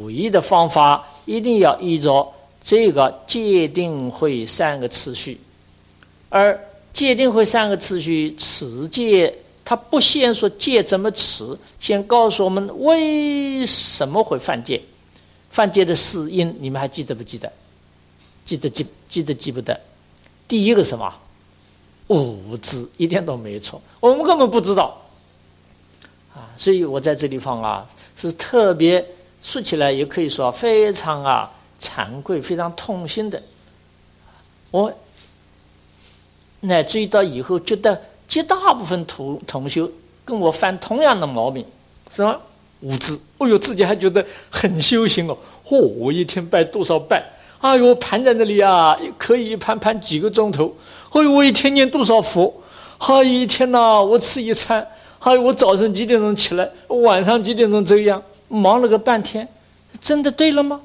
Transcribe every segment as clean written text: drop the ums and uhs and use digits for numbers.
唯一的方法一定要依照这个戒定慧三个次序，而戒定慧三个次序持戒，他不先说戒怎么持，先告诉我们为什么会犯戒，犯戒的死因，你们还记得不记得？记不得？第一个什么？无知，一点都没错，我们根本不知道啊！所以我在这地方啊，是特别说起来，也可以说非常惭愧，非常痛心的。我乃至于到以后，觉得绝大部分同修跟我犯同样的毛病，是吧？无知，哎呦，自己还觉得很修行哦。我一天拜多少拜？哎呦，盘在那里啊，可以一盘几个钟头。哎呦，我一天念多少佛？哎，一天呐，我吃一餐。哎，我早晨几点钟起来，晚上几点钟这样，忙了个半天，真的对了吗？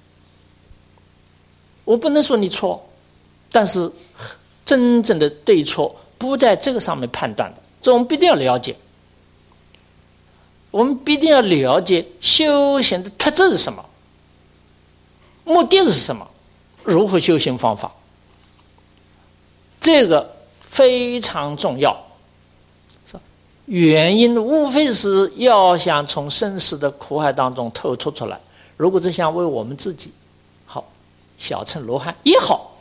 我不能说你错，但是真正的对错不在这个上面判断的，这我们必定要了解。我们必定要了解修行的特质是什么，目的是什么，如何修行方法，这个非常重要。原因无非是要想从生死的苦海当中透出出来，如果只想为我们自己好，小乘罗汉也好，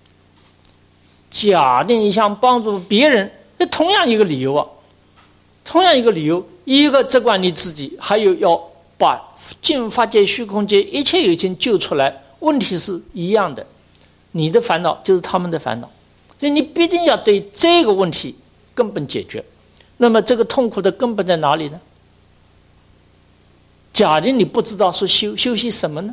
假定你想帮助别人，那同样一个理由啊，同样一个理由，一个只管你自己，还有要把净法界虚空界一切有情救出来，问题是一样的，你的烦恼就是他们的烦恼，所以你必定要对这个问题根本解决。那么这个痛苦的根本在哪里呢？假定你不知道是修习什么呢？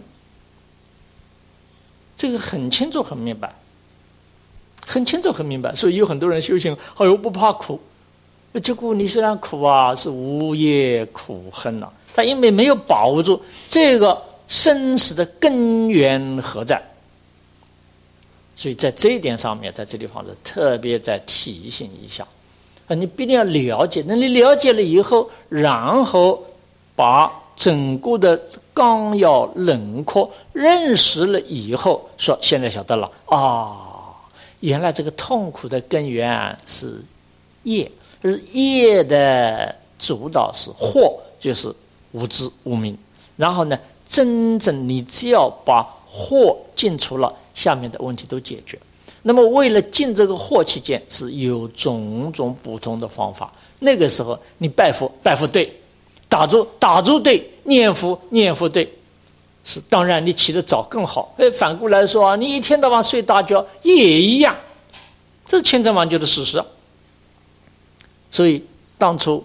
这个很清楚很明白，很清楚很明白。所以有很多人修行，哎呦不怕苦，结果你虽然苦啊，是无业苦恨啊，他因为没有把握住这个生死的根源何在，所以在这一点上面，在这地方是特别再提醒一下。你必定要了解，那你了解了以后，然后把整个的纲要轮廓认识了以后，说现在晓得了啊，原来这个痛苦的根源是业，而业的主导是惑，就是无知无明。然后呢，真正你只要把惑尽除了，下面的问题都解决。那么为了进这个惑期间，是有种种不同的方法。那个时候你拜佛对，打坐对，念佛对，是当然你起得早更好。反过来说啊，你一天到晚睡大觉也一样，这是千真万确的事实。所以当初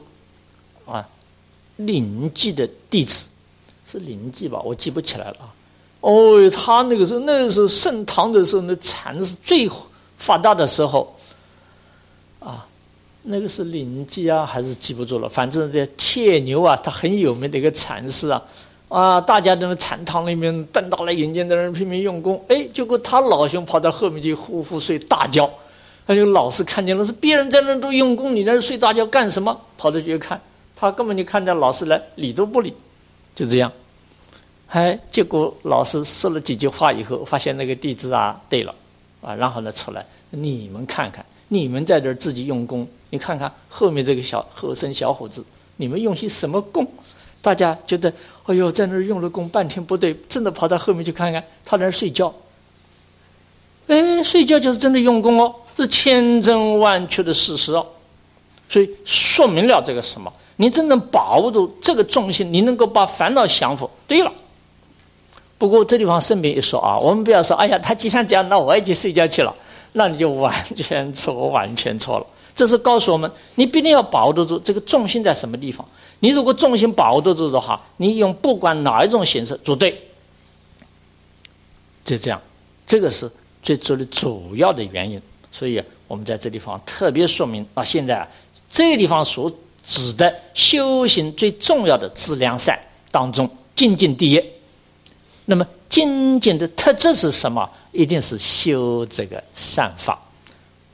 临济的弟子是临济吧，我记不起来了啊。哦，他那个时候盛唐的时候，那禅是最发达的时候啊。那个是临济啊，还是记不住了。反正这铁牛啊，他很有名的一个禅师啊，大家在那禅堂里面瞪大了眼睛，在那拼命用功。结果他老兄跑到后面去呼呼睡大觉。他就老师看见了，是别人在那都用功，你在那睡大觉干什么？跑着去看，他根本就看见老师来，理都不理，就这样。结果老师说了几句话以后，发现那个弟子对了然后呢出来，你们看看，你们在这儿自己用功，你看看后面这个后生小伙子，你们用些什么功？大家觉得哎呦，在那儿用了功半天不对，真的跑到后面去看看，他在那儿睡觉。睡觉就是真的用功哦，是千真万确的事实哦。所以说明了这个什么？你真正把握住这个重心，你能够把烦恼降服。对了。不过这地方顺便一说我们不要说哎呀，他既然这样，那我也去睡觉去了，那你就完全错了。这是告诉我们，你必定要把握住这个重心在什么地方。你如果重心把握住的话，你用不管哪一种形式做对，就这样，这个是最主要的原因。所以我们在这地方特别说明现在这个地方所指的修行最重要的资粮善当中，精进第一。那么精进的特质是什么？一定是修这个善法，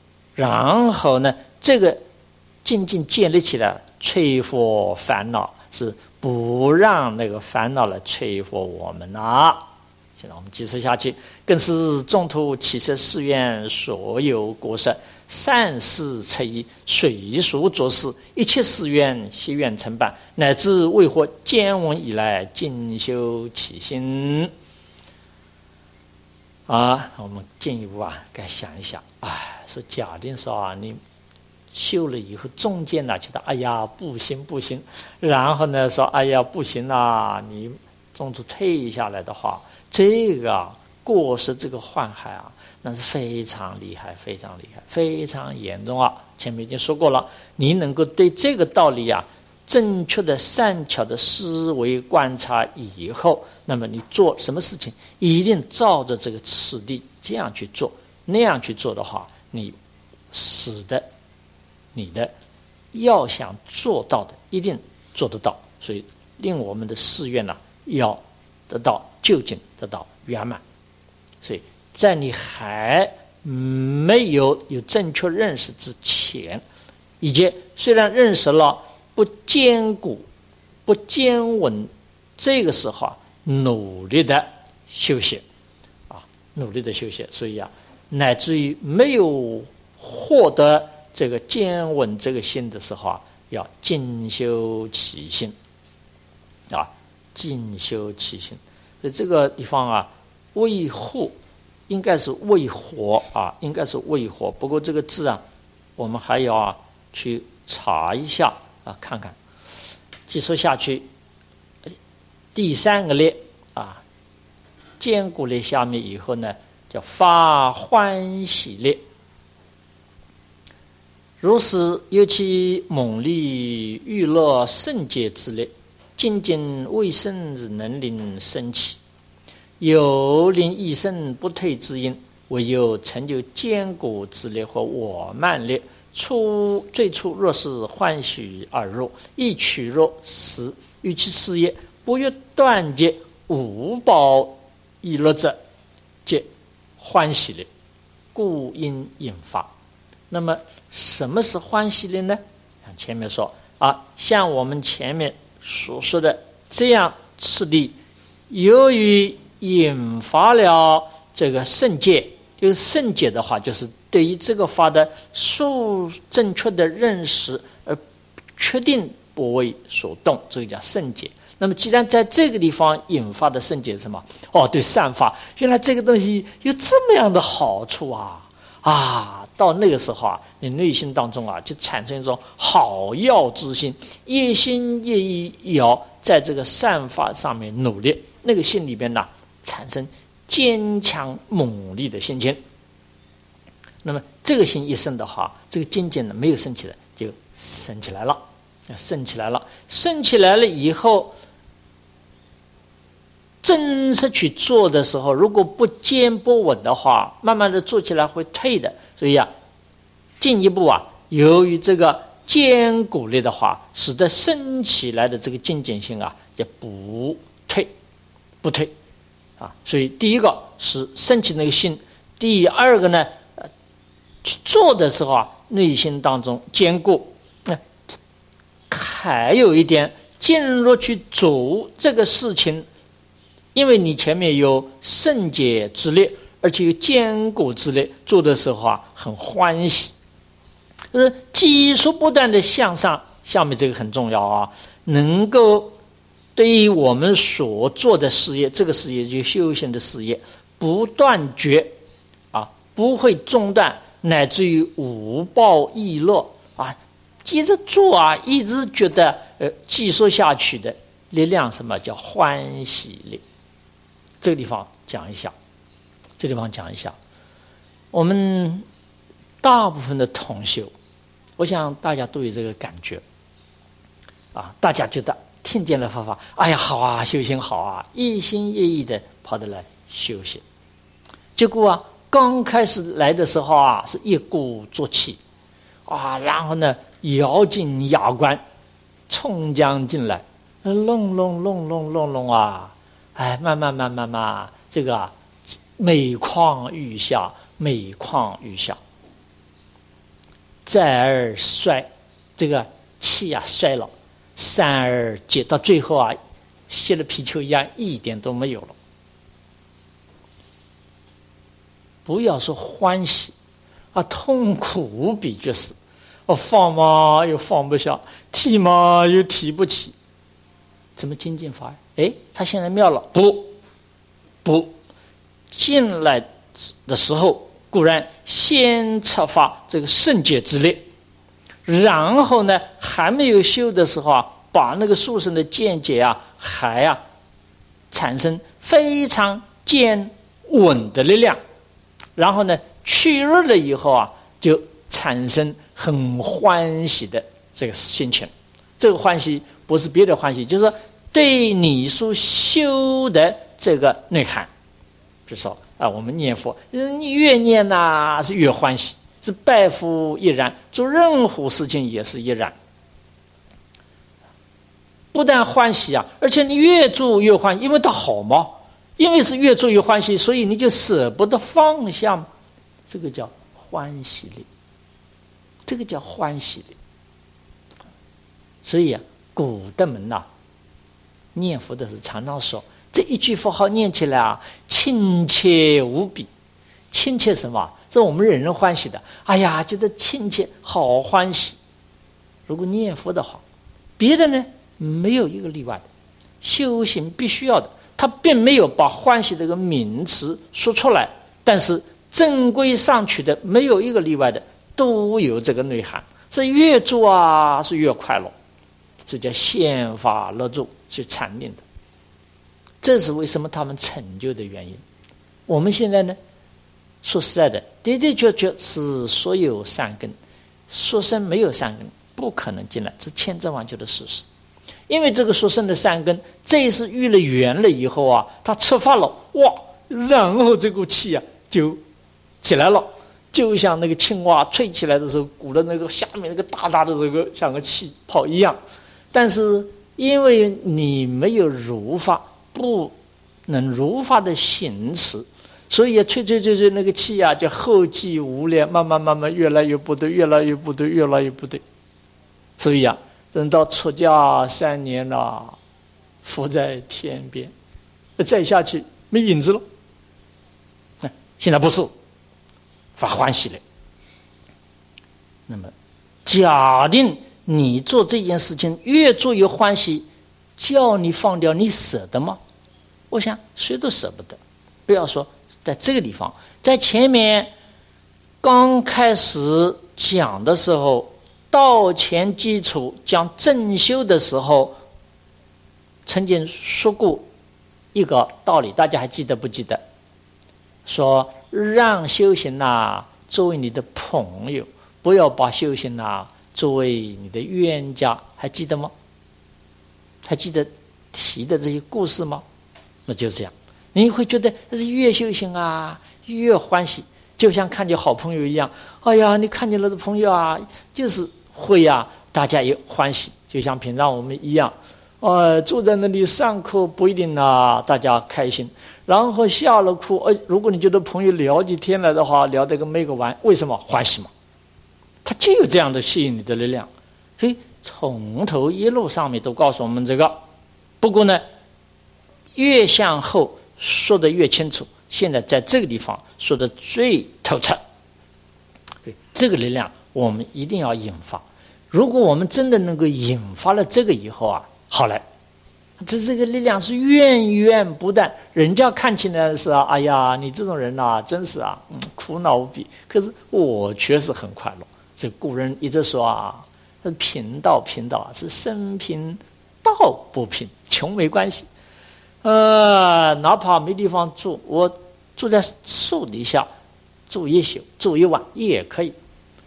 然后呢，这个精进建立起来，摧伏烦恼， 是不让那个烦恼来摧伏我们啊。现在我们继续下去，更是众土起设誓愿，所有国色善事测意，随属做事，一切誓愿悉愿成办，乃至为获见闻以来，精修其心。我们进一步该想一想，是假定说你修了以后，中间觉得哎呀不行不行，然后呢说哎呀不行啦，你中途退下来的话，这个过失这个患害那是非常厉害非常厉害非常严重前面已经说过了，你能够对这个道理正确的善巧的思维观察以后，那么你做什么事情一定照着这个次第这样去做，那样去做的话，你使得你的要想做到的一定做得到，所以令我们的誓愿要得到究竟，得到圆满。所以在你还没有正确认识之前，以及虽然认识了不坚固不坚稳，这个时候努力的修习努力的修习，所以乃至于没有获得这个坚稳这个心的时候要精修其心精修其心。所以这个地方为护应该是为活应该是为活，不过这个字我们还要去查一下看看。继续下去，第三个列坚固列下面以后呢，叫发欢喜列。如是尤其猛力娱乐圣洁之列，精进未生之能令生起，有令一生不退之因，唯有成就坚固之列或我慢列。最初若是欢喜而入，亦取若时，于其事业不欲断绝无报易乐者，皆欢喜列，故因引发。那么什么是欢喜列呢？像前面说像我们前面所说的这样次第，由于引发了这个圣戒，就是圣戒的话，就是对于这个法的正确的认识而确定不为所动，这个叫圣戒。那么既然在这个地方引发的圣戒是什么？对善法，原来这个东西有这么样的好处到那个时候你内心当中就产生一种好要之心，一心一意要在这个善法上面努力，那个心里边产生坚强猛力的心情。那么这个心一生的话，这个精进没有升起来，就升起来了，升起来了，升起来了以后，真是去做的时候，如果不坚不稳的话，慢慢的做起来会退的。所以进一步由于这个坚固力的话，使得升起来的这个精进性也不退所以第一个是升起那个心，第二个呢去做的时候内心当中坚固，还有一点进入去做这个事情，因为你前面有圣洁之力，而且有坚固之力，做的时候很欢喜，技术不断的向上。下面这个很重要能够对于我们所做的事业，这个事业就修行的事业，不断绝不会中断，乃至于无报易乐接着做一直觉得继续下去的力量，什么叫欢喜力？这个地方讲一下。我们大部分的同修，我想大家都有这个感觉大家觉得听见了佛法，哎呀好修行好一心一意的跑得来修行，结果刚开始来的时候是一鼓作气然后呢咬紧牙关冲将进来，弄慢慢这个每况愈下，再而衰，这个气衰了， 散而结，到最后啊，泄了皮球一样，一点都没有了。不要说欢喜啊，痛苦无比就是，放嘛又放不下，提嘛又提不起，怎么精进法？他现在妙了，不，进来的时候固然先策发这个圣解之力，然后呢，还没有修的时候啊，把那个殊胜的见解啊，还产生非常坚稳的力量，然后呢，去弱了以后啊，就产生很欢喜的这个心情。这个欢喜不是别的欢喜，就是说对你所修的这个内涵。比如说我们念佛，你越念是越欢喜，是百福亦然，做任何事情也是亦然。不但欢喜啊，而且你越做越欢喜，因为它好嘛，因为是越做越欢喜，所以你就舍不得放下，这个叫欢喜力，这个叫欢喜力。所以古德们念佛的是常常说，这一句佛号念起来亲切无比。亲切什么？这我们人欢喜的，觉得亲切，好欢喜。如果念佛的话，别的呢没有一个例外的，修行必须要的，他并没有把欢喜这个名词说出来，但是正规上去的没有一个例外的，都有这个内涵。这越做是越快乐，这叫宪法乐住去禅定的。这是为什么他们成就的原因。我们现在呢，说实在的，的的确确是所有善根，说生没有善根不可能进来，这千真万确的事实。因为这个说生的善根，这一次遇了缘了以后它出发了，然后这股气就起来了，就像那个青蛙吹起来的时候，鼓的那个下面那个大大的这个像个气泡一样。但是因为你没有如法，不能如法的行持，所以吹那个气就后继无力，慢慢越来越不对，越来越不对，越来越不对。所以等到出家3年了，浮在天边，再下去没影子了。现在不是发欢喜了。那么假定你做这件事情越做越欢喜，叫你放掉，你舍得吗？我想谁都舍不得。不要说在这个地方，在前面刚开始讲的时候，道前基础讲正修的时候，曾经说过一个道理，大家还记得不记得？说让修行作为你的朋友，不要把修行作为你的冤家，还记得吗？还记得提的这些故事吗？那就这样，你会觉得越修行越欢喜，就像看见好朋友一样。你看见了这朋友就是会大家也欢喜，就像平常我们一样。坐在那里上课不一定大家开心，然后下了课，如果你觉得朋友聊起天来的话，聊得跟没个完，为什么？欢喜嘛，他就有这样的吸引你的力量。所以从头一路上面都告诉我们这个。不过呢，越向后说得越清楚，现在在这个地方说得最透彻。这个力量我们一定要引发。如果我们真的能够引发了这个以后好了，这个力量是源源不断，人家看起来是你这种人真是苦恼无比，可是我却是很快乐。这古人一直说贫道是生贫道不贫，穷没关系，哪怕没地方住，我住在树底下住一宿住一晚也可以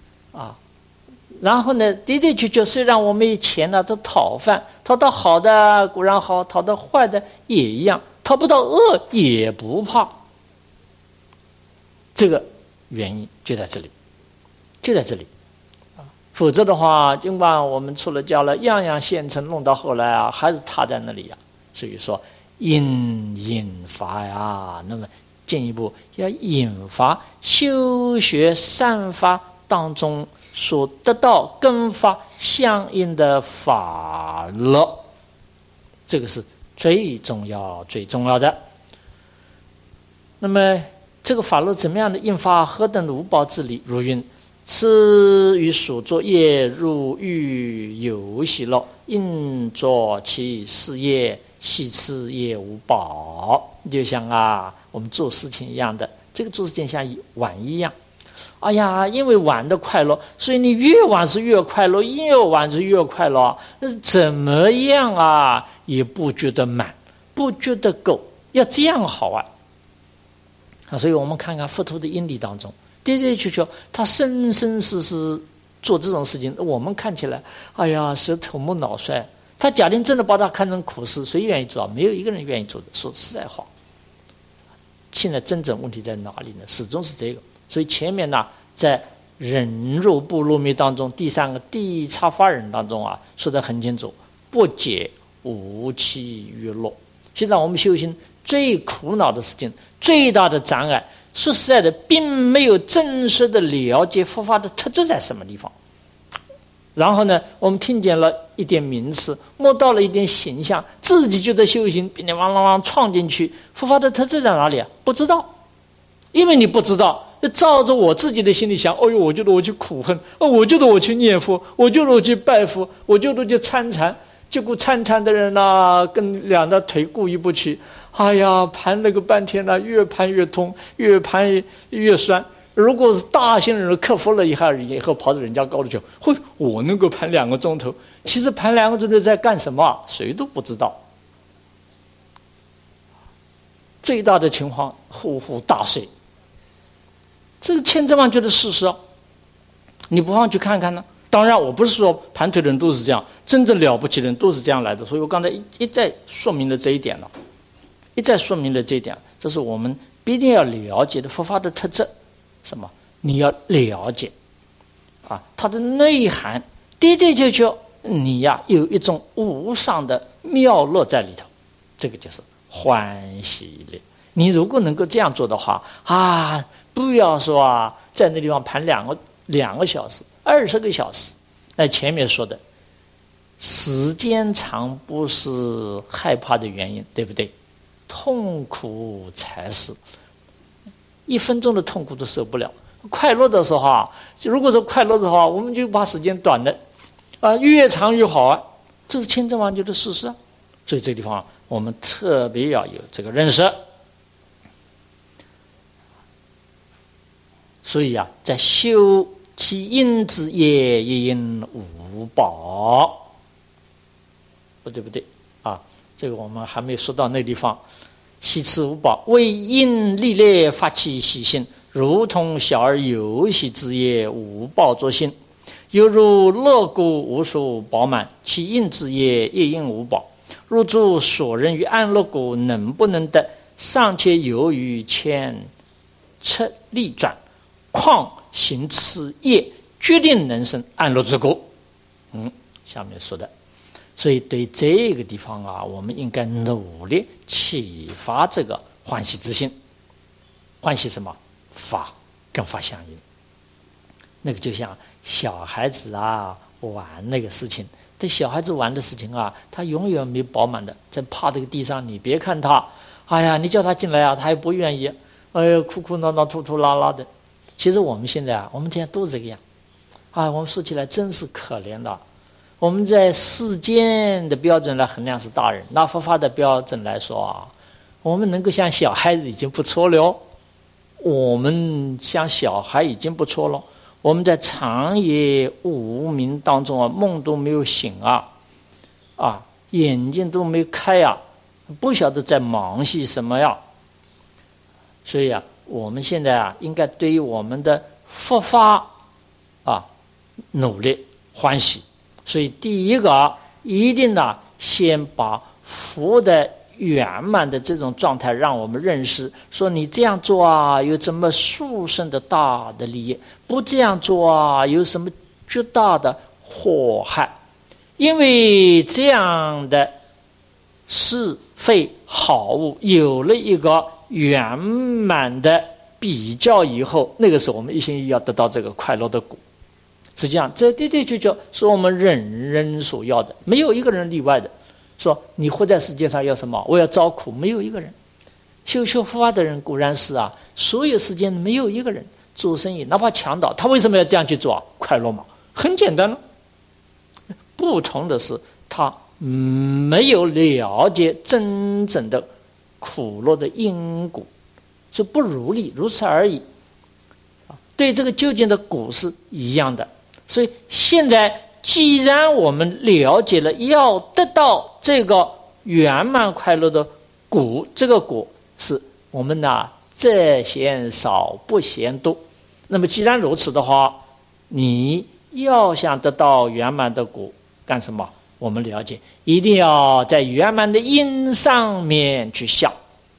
然后呢，的的确确，虽然我没钱都讨饭，讨到好的固然好，讨到坏的也一样，讨不到恶也不怕。这个原因就在这里，否则的话，尽管我们出了家了，样样现成，弄到后来还是踏在那里所以说引发那么进一步要引发修学善法当中所得到根发相应的法乐，这个是最重要的。那么这个法乐怎么样的引发何等的无报之理？如云：此于所作业如欲游戏乐，应作其事业，系此业无报。就像我们做事情一样的，这个做事情像玩一样。哎呀，因为玩的快乐，所以你越玩是越快乐，越玩是越快乐。怎么样也不觉得满，不觉得够，要这样好玩。所以我们看看佛陀的因理当中，的的确确他生生世世做这种事情，我们看起来哎呀是头目脑衰。他假定真的把他看成苦事，谁愿意做？没有一个人愿意做的。说实在话，现在真正问题在哪里呢？始终是这个。所以前面在忍辱波罗蜜当中，第三个第一察法忍当中说得很清楚：不解无期于乐。现在我们修行最苦恼的事情，最大的障碍，说实在的，并没有真实的了解佛法的特质在什么地方。然后呢，我们听见了一点名词，摸到了一点形象，自己觉得修行，并且往闯进去，佛法的特质在哪里不知道。因为你不知道，照着我自己的心里想，哦呦，我觉得我去苦恨，我觉得我去念佛，我觉得我去拜佛，我觉得我去参禅。结果参禅的人跟两条腿过意不去，哎呀，盘了个半天越盘越痛，越盘越酸。如果是大型人克服了以后跑到人家高头去，我能够盘2个钟头，其实盘2个钟头在干什么谁都不知道。最大的情况呼呼大睡，这个千真万确的事实你不妨去看看呢。当然我不是说盘腿的人都是这样，真正了不起的人都是这样来的。所以我刚才一再说明了这一点了，这是我们必定要了解的佛法的特质。什么？你要了解它的内涵，的的确确你有一种无上的妙乐在里头，这个就是欢喜力。你如果能够这样做的话不要说在那地方盘2个小时20个小时。那前面说的时间长不是害怕的原因，对不对？痛苦才是。1分钟的痛苦都受不了。快乐的时候如果是快乐的话，我们就把时间短的越长越好这是千真万确的事实所以这个地方我们特别要有这个认识。所以在修其因之业，也因无报，不对这个我们还没说到那地方。系此无报，为因力烈发起习性，如同小儿游戏之业，无报作性。犹如乐故无数饱满，其因之业也因无报。入诸所人于安乐故，能不能得，尚且由于牵扯力转，况行此业，决定能生安乐之故。下面说的。所以对这个地方我们应该努力启发这个欢喜之心。欢喜什么？法跟法相应。那个就像小孩子玩那个事情，对小孩子玩的事情他永远没饱满的，在趴这个地上，你别看他你叫他进来他也不愿意，哭哭闹闹吐吐拉拉的。其实我们现在我们现在都是这个样我们说起来真是可怜的。我们在世间的标准来衡量是大人，拿佛法的标准来说我们能够像小孩子已经不错了。我们像小孩已经不错了。我们在长夜无明当中梦都没有醒眼睛都没开不晓得在忙些什么所以我们现在应该对于我们的佛法努力欢喜。所以第一个一定先把佛的圆满的这种状态让我们认识，说你这样做有这么殊胜的大的利益，不这样做有什么巨大的祸害。因为这样的是非好恶有了一个圆满的比较以后，那个时候我们一心一意要得到这个快乐的果实际上，这的的确确是我们人人所要的，没有一个人例外的。说你活在世界上要什么？我要遭苦，没有一个人。修佛法的人固然是啊，所有世间没有一个人做生意，哪怕强盗，他为什么要这样去做？快乐吗？很简单了。不同的是，他没有了解真正的苦乐的因果，是不如理，如此而已。对这个究竟的果是一样的。所以现在既然我们了解了要得到这个圆满快乐的果，这个果是我们这嫌少不嫌多。那么既然如此的话，你要想得到圆满的果干什么？我们了解一定要在圆满的因上面去下，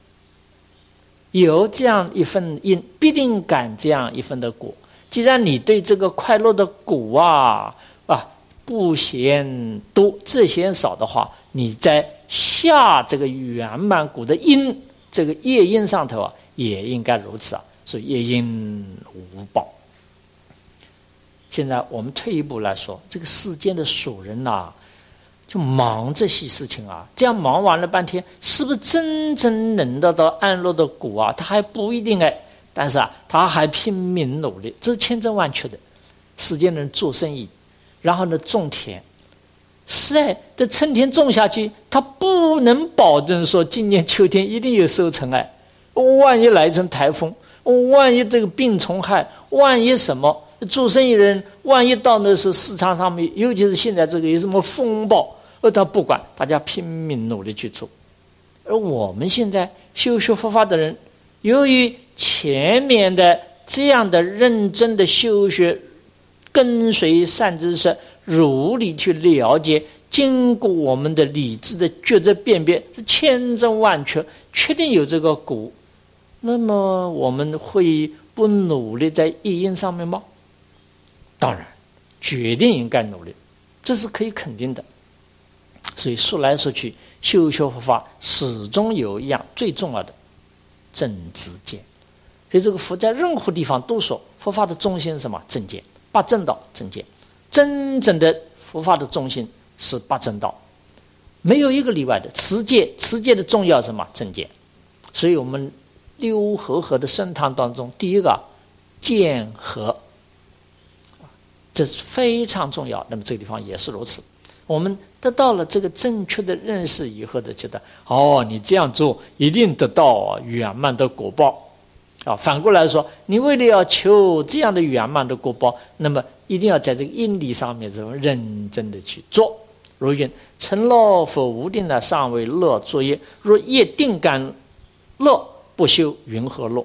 有这样一份因，必定感这样一份的果。既然你对这个快乐的果不嫌多，只嫌少的话，你在下这个圆满果的因，这个业因上头也应该如此所以业因无报。现在我们退一步来说，这个世间的俗人就忙这些事情这样忙完了半天，是不是真正能得到安乐的果他还不一定但是他还拼命努力，这是千真万确的。世间人做生意，然后呢种田，是这春天种下去，他不能保证说今年秋天一定有收成万一来一阵台风，万一这个病虫害，万一什么，做生意人万一到那时候市场上面，尤其是现在这个有什么风暴，他不管，大家拼命努力去做。而我们现在修佛法的人，由于前面的这样的认真的修学，跟随善知识，如理去了解，经过我们的理智的抉择辨别，是千真万确，确定有这个果，那么我们会不努力在业因上面吗？当然，决定应该努力，这是可以肯定的。所以说来说去，修学佛法始终有一样最重要的正知见。所以这个佛在任何地方都说，佛法的中心是什么？正见，八正道正见。真正的佛法的中心是八正道，没有一个例外的。持戒的重要是什么？正见。所以我们六和合的僧堂当中，第一个见和，这是非常重要。那么这个地方也是如此。我们得到了这个正确的认识以后的，觉得你这样做一定得到圆满的果报反过来说，你为了要求这样的圆满的果报，那么一定要在这个因理上面认真的去做。如云：成乐否无定的尚为乐作业，若业定感乐，不修云何乐？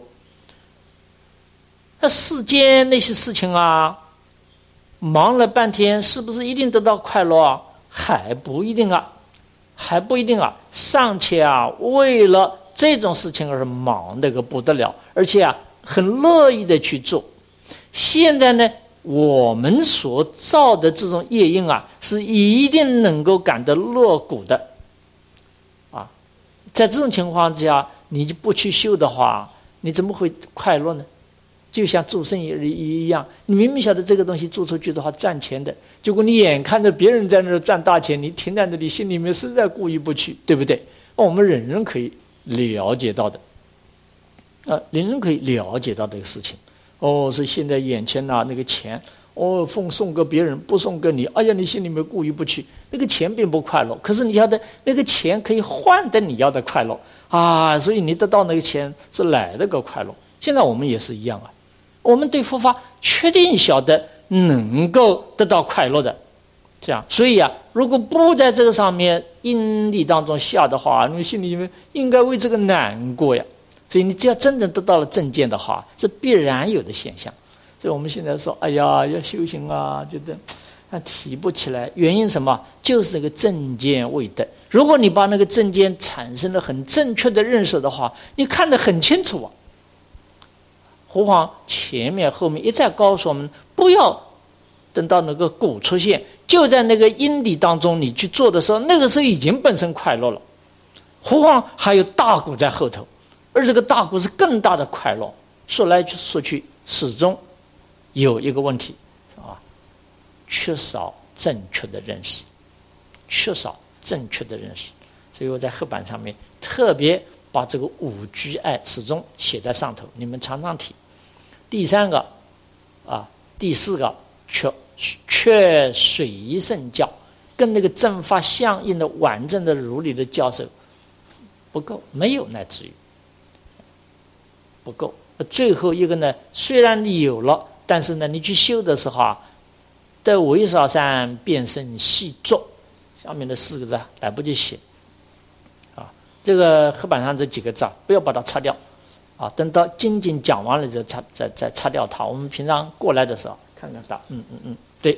那世间那些事情忙了半天，是不是一定得到快乐还不一定还不一定尚且为了这种事情而忙得个不得了，而且很乐意的去做。现在呢，我们所造的这种业因是一定能够感得乐果的在这种情况之下，你就不去修的话，你怎么会快乐呢？就像做生意一样，你明明晓得这个东西做出去的话赚钱的，结果你眼看着别人在那儿赚大钱，你停在那里，心里面实在过意不去，对不对？我们人人可以了解到的人人可以了解到这个事情所以现在眼前那个钱送给别人，不送给你，哎呀，你心里面过意不去，那个钱并不快乐，可是你晓得那个钱可以换得你要的快乐所以你得到那个钱是来了个快乐。现在我们也是一样我们对佛法确定晓得能够得到快乐的，这样，所以如果不在这个上面因力当中下的话，你心里面应该为这个难过呀。所以你只要真正得到了正见的话，是必然有的现象。所以我们现在说，哎呀，要修行觉得提不起来，原因什么？就是那个正见未得。如果你把那个正见产生了很正确的认识的话，你看得很清楚何况前面后面一再告诉我们，不要等到那个果出现，就在那个因理当中你去做的时候，那个时候已经本身快乐了，何况还有大果在后头，而这个大果是更大的快乐。说来说去，始终有一个问题缺少正确的认识，缺少正确的认识。所以我在黑板上面特别把这个五居爱始终写在上头，你们常常提。第三个第四个缺水圣教，跟那个正法相应的完整的如理的教授不够，没有，乃至于不够。最后一个呢，虽然你有了，但是呢，你去修的时候得为少善，变身细作，下面的4个字来不及写这个黑板上这几个字不要把它擦掉等到经讲完了就再擦掉它。我们平常过来的时候看看它，对。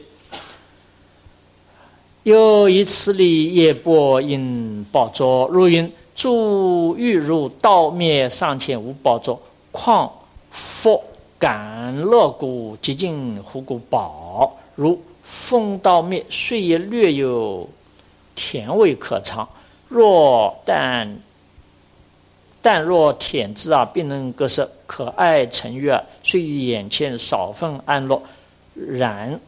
又以此理业波因报作，如云诸欲如道灭尚且无报作，况佛感乐故极尽乎故宝，如风道灭虽也略有甜味可尝，但若舔之并能割舍，可爱成悦，虽于眼前少分安乐，然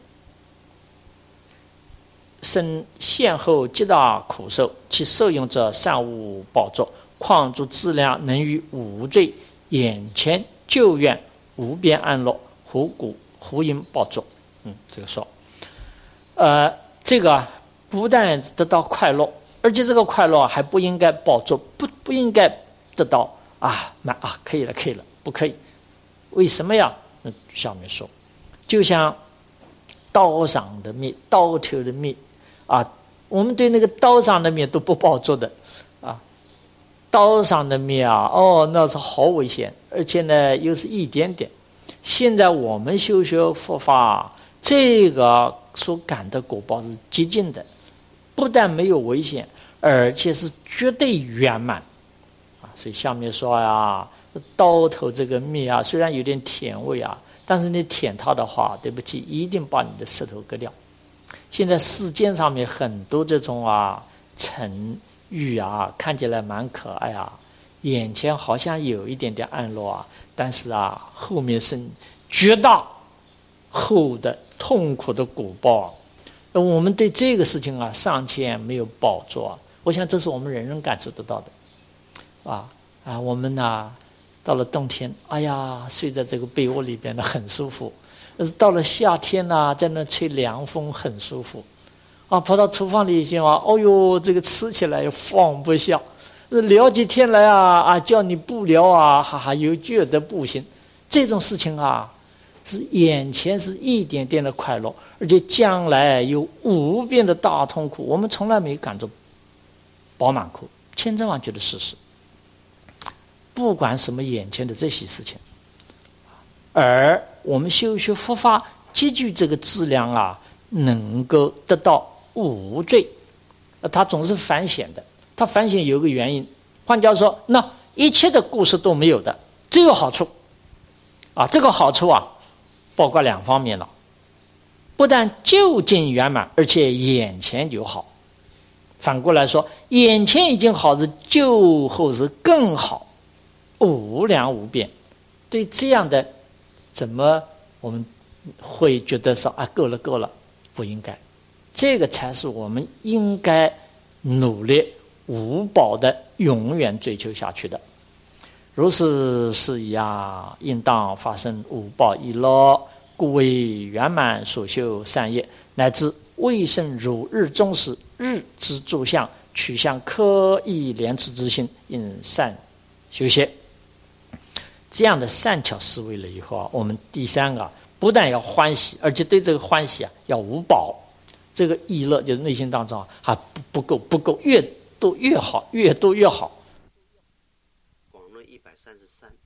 生现后极大苦受，其受用者善无宝作，况诸资粮能于无罪眼前救愿无边安乐，胡因宝作。这个说这个不但得到快乐，而且这个快乐还不应该宝作，不应该得到可以了，不可以。为什么呀？下面说，就像刀上的灭，刀头的灭我们对那个刀上的灭都不宝作的刀上的灭那是好危险，而且呢又是一点点。现在我们修学佛法，这个所感的果报是极尽的，不但没有危险，而且是绝对圆满所以下面说刀头这个蜜虽然有点甜味但是你舔它的话，对不起，一定把你的舌头割掉。现在世间上面很多这种成语看起来蛮可爱眼前好像有一点点安乐但是后面是绝大后的痛苦的果报我们对这个事情尚且没有宝作我想这是我们人人感受得到的我们到了冬天，睡在这个被窝里边很舒服。到了夏天在那吹凉风很舒服。跑到厨房里去这个吃起来放不下。聊起天来叫你不聊又觉得不行。这种事情是眼前是一点点的快乐，而且将来有无边的大痛苦。我们从来没感受饱满苦，千真万确的事实。不管什么眼前的这些事情，而我们修学佛法，积聚这个质量能够得到无罪。它总是反显的，它反显有个原因。换句话说，那一切的故事都没有的，只有好处这个好处包括2方面了，不但就近圆满，而且眼前就好。反过来说，眼前已经好，是就后是更好，无量无边。对这样的怎么我们会觉得说够了？不应该，这个才是我们应该努力无宝的永远追求下去的。如是事宜应当发生无报一乐，故为圆满所修善业，乃至未生如日中时日之诸相，取向刻意廉耻之心，因善修学。这样的善巧思维了以后我们第3个不但要欢喜，而且对这个欢喜要无保。这个意乐就是内心当中还不够，越多越好，越多越好。 广论133。